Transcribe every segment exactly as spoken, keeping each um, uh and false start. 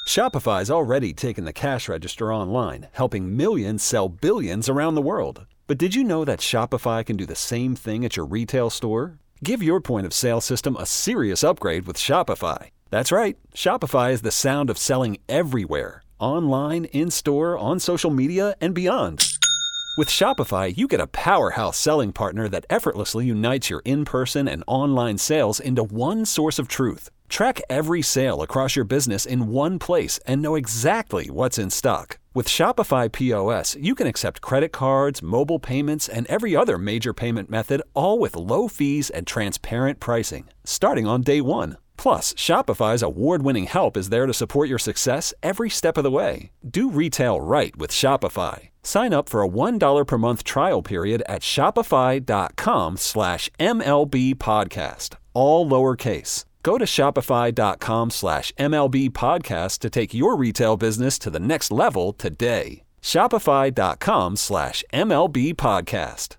Shopify's already taken the cash register online, helping millions sell billions around the world. But did you know that Shopify can do the same thing at your retail store? Give your point of sale system a serious upgrade with Shopify. That's right, Shopify is the sound of selling everywhere, online, in-store, on social media, and beyond. With Shopify, you get a powerhouse selling partner that effortlessly unites your in-person and online sales into one source of truth. Track every sale across your business in one place and know exactly what's in stock. With Shopify P O S, you can accept credit cards, mobile payments, and every other major payment method, all with low fees and transparent pricing, starting on day one. Plus, Shopify's award-winning help is there to support your success every step of the way. Do retail right with Shopify. Sign up for a one dollar per month trial period at shopify.com slash MLB podcast, all lowercase. Go to shopify.com slash MLB podcast to take your retail business to the next level today. Shopify.com slash MLB podcast.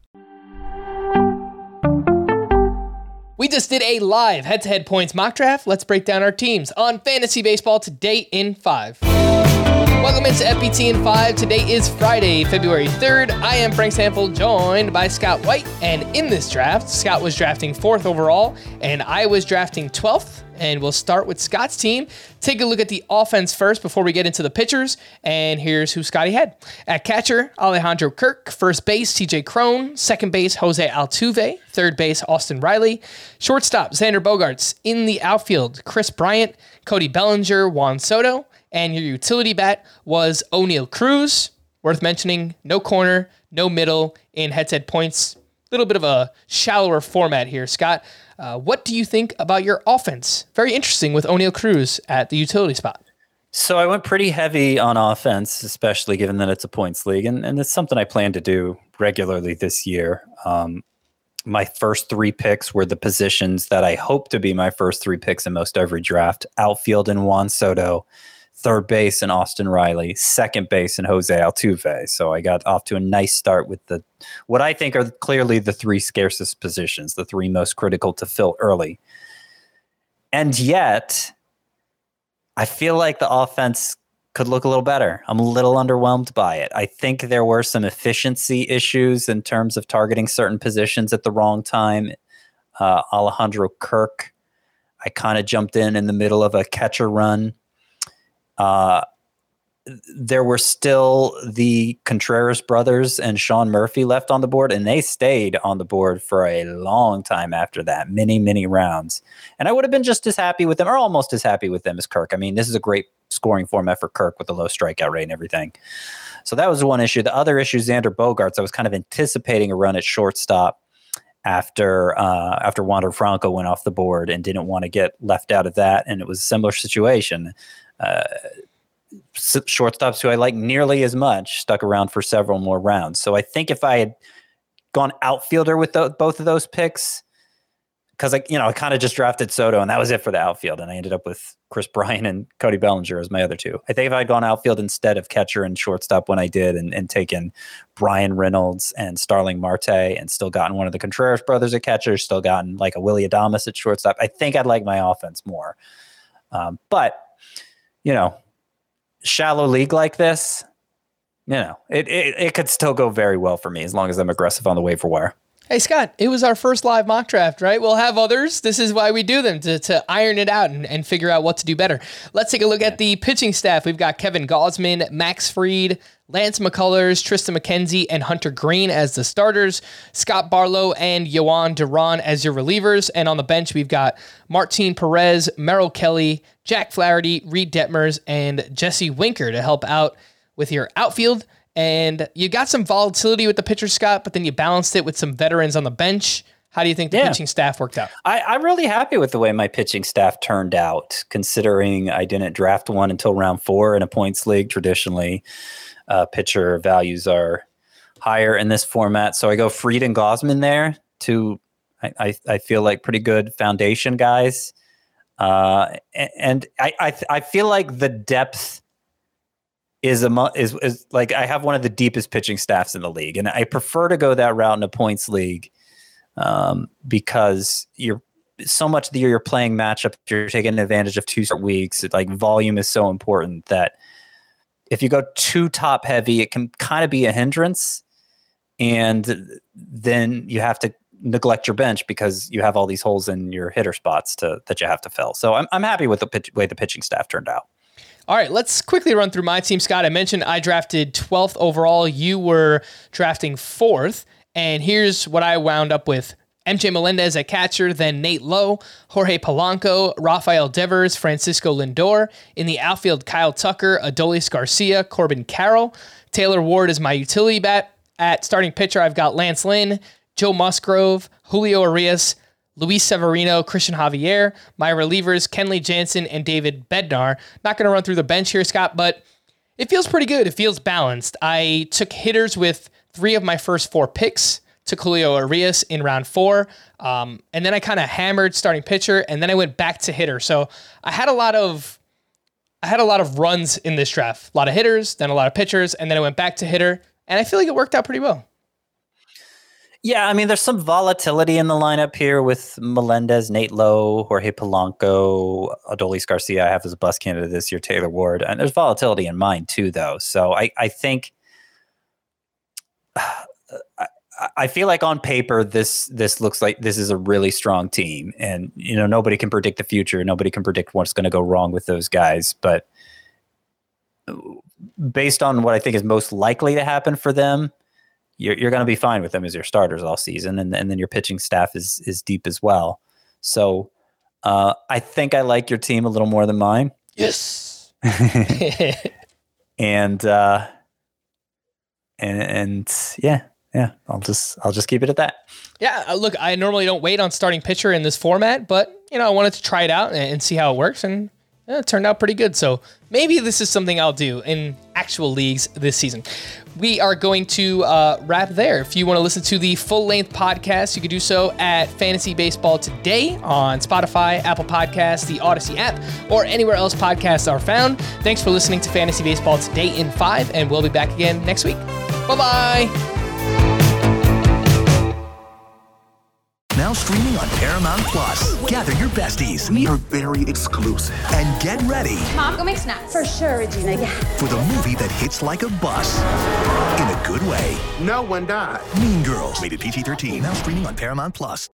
We just did a live head-to-head points mock draft. Let's break down our teams on Fantasy Baseball today in five. Welcome into F B T in five. Today is Friday, February third. I am Frank Stanfield, joined by Scott White. And in this draft, Scott was drafting fourth overall, and I was drafting twelfth. And we'll start with Scott's team. Take a look at the offense first before we get into the pitchers. And here's who Scotty had. At catcher, Alejandro Kirk. First base, T J Crone. Second base, Jose Altuve. Third base, Austin Riley. Shortstop, Xander Bogaerts. In the outfield, Chris Bryant, Cody Bellinger, Juan Soto. And your utility bat was O'Neal Cruz. Worth mentioning, no corner, no middle in head-to-head points. A little bit of a shallower format here, Scott. Uh, what do you think about your offense? Very interesting with O'Neal Cruz at the utility spot. So I went pretty heavy on offense, especially given that it's a points league, and, and it's something I plan to do regularly this year. Um, my first three picks were the positions that I hope to be my first three picks in most every draft. Outfield and Juan Soto, third base and Austin Riley, second base and Jose Altuve. So I got off to a nice start with the what I think are clearly the three scarcest positions, the three most critical to fill early. And yet, I feel like the offense could look a little better. I'm a little underwhelmed by it. I think there were some efficiency issues in terms of targeting certain positions at the wrong time. Uh, Alejandro Kirk, I kind of jumped in in the middle of a catcher run. Uh, there were still the Contreras brothers and Sean Murphy left on the board, and they stayed on the board for a long time after that, many, many rounds. And I would have been just as happy with them, or almost as happy with them as Kirk. I mean, this is a great scoring format for Kirk with the low strikeout rate and everything. So that was one issue. The other issue, Xander Bogaerts, I was kind of anticipating a run at shortstop after uh, after Wander Franco went off the board and didn't want to get left out of that, and it was a similar situation. Uh, shortstops who I like nearly as much stuck around for several more rounds. So I think if I had gone outfielder with the, both of those picks, because I, you know, I kind of just drafted Soto and that was it for the outfield, and I ended up with Chris Bryant and Cody Bellinger as my other two. I think if I had gone outfield instead of catcher and shortstop when I did, and, and taken Brian Reynolds and Starling Marte and still gotten one of the Contreras brothers at catcher, still gotten like a Willy Adames at shortstop, I think I'd like my offense more. Um, but you know, shallow league like this, you know, it, it it could still go very well for me as long as I'm aggressive on the waiver wire. Hey, Scott, it was our first live mock draft, right? We'll have others. This is why we do them, to, to iron it out and, and figure out what to do better. Let's take a look at the pitching staff. We've got Kevin Gausman, Max Fried, Lance McCullers, Tristan McKenzie, and Hunter Green as the starters. Scott Barlow and Yohan Duran as your relievers. And on the bench, we've got Martin Perez, Merrill Kelly, Jack Flaherty, Reed Detmers, and Jesse Winker to help out with your outfield. And you got some volatility with the pitcher, Scott, but then you balanced it with some veterans on the bench. How do you think the yeah. pitching staff worked out? I, I'm really happy with the way my pitching staff turned out, considering I didn't draft one until round four in a points league. Traditionally, uh, pitcher values are higher in this format. So I go Fried and Gausman there, two, I, I, I feel like pretty good foundation guys. Uh, and I, I, I feel like the depth is a is is like I have one of the deepest pitching staffs in the league, and I prefer to go that route in a points league um, because you're so much of the year you're playing matchup, you're taking advantage of two start weeks. It, like volume is so important that if you go too top heavy, it can kind of be a hindrance. And then you have to neglect your bench because you have all these holes in your hitter spots to that you have to fill. So I'm I'm happy with the pitch, way the pitching staff turned out. All right, let's quickly run through my team, Scott. I mentioned I drafted twelfth overall. You were drafting fourth. And here's what I wound up with. M J Melendez at catcher, then Nate Lowe, Jorge Polanco, Rafael Devers, Francisco Lindor. In the outfield, Kyle Tucker, Adolis Garcia, Corbin Carroll. Taylor Ward is my utility bat. At starting pitcher, I've got Lance Lynn, Joe Musgrove, Julio Urias, Luis Severino, Christian Javier. My relievers, Kenley Jansen and David Bednar. Not going to run through the bench here, Scott, but it feels pretty good. It feels balanced. I took hitters with three of my first four picks. Took Julio Urias in round four. Um, and then I kind of hammered starting pitcher, and then I went back to hitter. So I had a lot of I had a lot of runs in this draft. A lot of hitters, then a lot of pitchers, and then I went back to hitter. And I feel like it worked out pretty well. Yeah, I mean, there's some volatility in the lineup here with Melendez, Nate Lowe, Jorge Polanco, Adolis Garcia. I have as a bus candidate this year, Taylor Ward. And there's volatility in mine too, though. So I, I think uh, I, I feel like on paper, this this looks like this is a really strong team. And, you know, nobody can predict the future. Nobody can predict what's going to go wrong with those guys. But based on what I think is most likely to happen for them, you're, you're going to be fine with them as your starters all season. And, and then your pitching staff is is deep as well. So uh, I think I like your team a little more than mine. Yes. and, uh, and, and yeah, yeah, I'll just, I'll just keep it at that. Yeah. Look, I normally don't wait on starting pitcher in this format, but you know, I wanted to try it out and, and see how it works. And yeah, it turned out pretty good. So maybe this is something I'll do in actual leagues this season. We are going to uh, wrap there. If you want to listen to the full-length podcast, you can do so at Fantasy Baseball Today on Spotify, Apple Podcasts, the Odyssey app, or anywhere else podcasts are found. Thanks for listening to Fantasy Baseball Today in five, and we'll be back again next week. Bye-bye. Now streaming on Paramount Plus. Gather your besties. We are very exclusive. And get ready. Mom, go make snacks. For sure, Regina. Yeah. For the movie that hits like a bus. In a good way. No one died. Mean Girls. Rated P G thirteen. Now streaming on Paramount Plus.